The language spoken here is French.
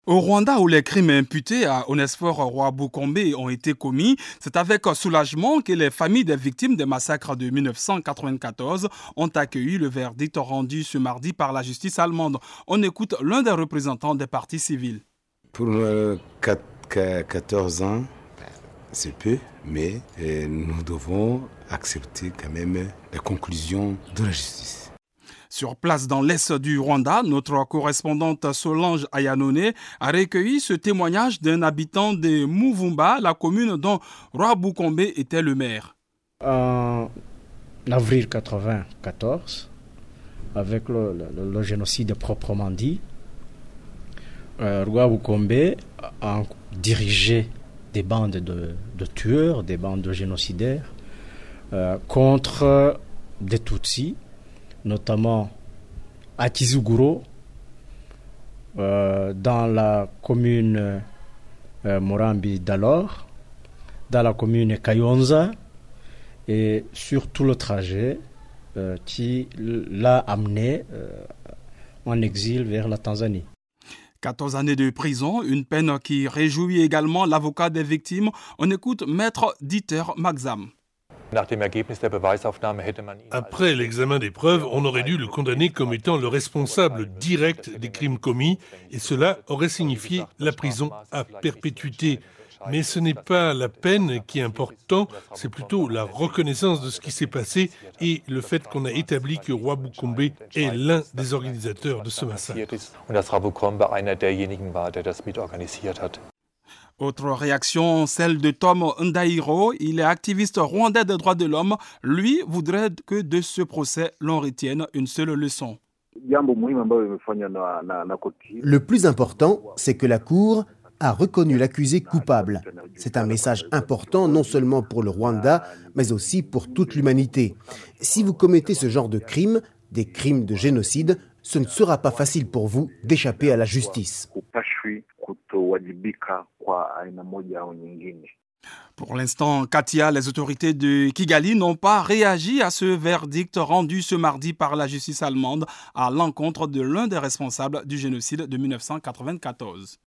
Au Rwanda, où les crimes imputés à Onesphore Rwabukombe ont été commis, c'est avec soulagement que les familles des victimes des massacres de 1994 ont accueilli le verdict rendu ce mardi par la justice allemande. On écoute l'un des représentants des partis civils. Pour 14 ans, c'est peu, mais nous devons accepter quand même les conclusions de la justice. Sur place dans l'est du Rwanda, notre correspondante Solange Ayanone a recueilli ce témoignage d'un habitant de Muvumba, la commune dont Rwabukombe était le maire. En avril 1994, avec le génocide proprement dit, Rwabukombe a dirigé des bandes de tueurs, des bandes de génocidaires contre des Tutsis, notamment à Kizuguro, dans la commune Morambi d'alors, dans la commune Kayonza, et sur tout le trajet qui l'a amené en exil vers la Tanzanie. 14 années de prison, une peine qui réjouit également l'avocat des victimes. On écoute Maître Dieter Maxam. Après l'examen des preuves, on aurait dû le condamner comme étant le responsable direct des crimes commis et cela aurait signifié la prison à perpétuité. Mais ce n'est pas la peine qui est importante, c'est plutôt la reconnaissance de ce qui s'est passé et le fait qu'on a établi que Rwabukombe est l'un des organisateurs de ce massacre. Autre réaction, celle de Tom Ndairo. Il est activiste rwandais des droits de l'homme. Lui voudrait que de ce procès, l'on retienne une seule leçon. Le plus important, c'est que la Cour a reconnu l'accusé coupable. C'est un message important non seulement pour le Rwanda, mais aussi pour toute l'humanité. Si vous commettez ce genre de crimes, des crimes de génocide, ce ne sera pas facile pour vous d'échapper à la justice. Pour l'instant, Katia, les autorités de Kigali n'ont pas réagi à ce verdict rendu ce mardi par la justice allemande à l'encontre de l'un des responsables du génocide de 1994.